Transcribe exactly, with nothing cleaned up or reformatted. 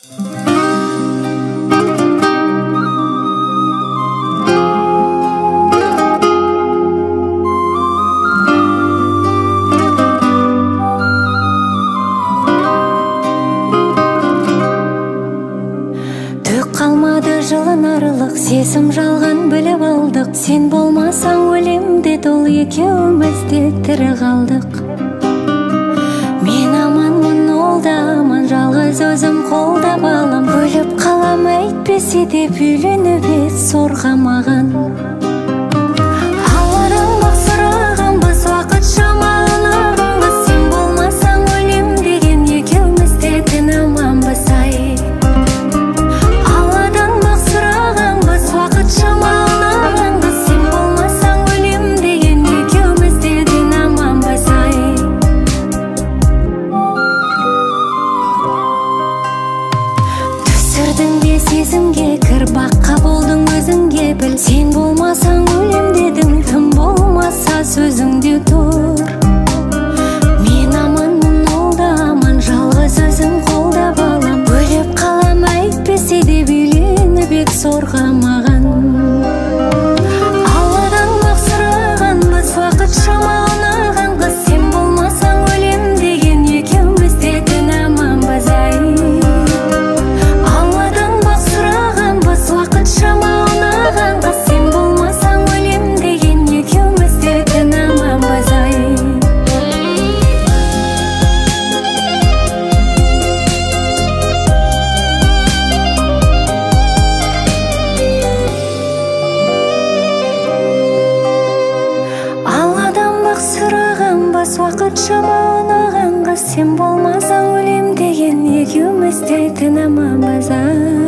Жылынарлық сезім жалған біліп алдық. Сен болмасаң өлемде дол екеуміз де тірі қалдық. Мен аманмын, ол да аман, жалғыз өзім қолда балам. Өліп қалам әйтпесе де үйленіп ет зорға маған. Алладан бақ сұрағанбыз, уақыт шамалағанбыз. Сен болмасаң өлем деген екеуміз де дін аманбыз ай. Сезімге кір, баққа болдың өзіңге біл. Сен болмасаң өлем дедің, тым болмаса сөзіңде тұр. Мен аманмын, ол да аман, жалғыз өзім қолда балам. Өліп қалам әйтпесе де үйленіп ек зорға маған. Алладан бақ сұрағанбыз, уақыт шамалаған қыз. Сен болмасаң өлем деген екеуміз де дін аманбыз ай. Сен болмасаң өлем деген екеуміз де дін аманбыз ай. Алладан бақ сұрағанбыз, уақыт шамалаған қыз. Сен болмасаң өлем деген екеуміз де дін аманбыз ай.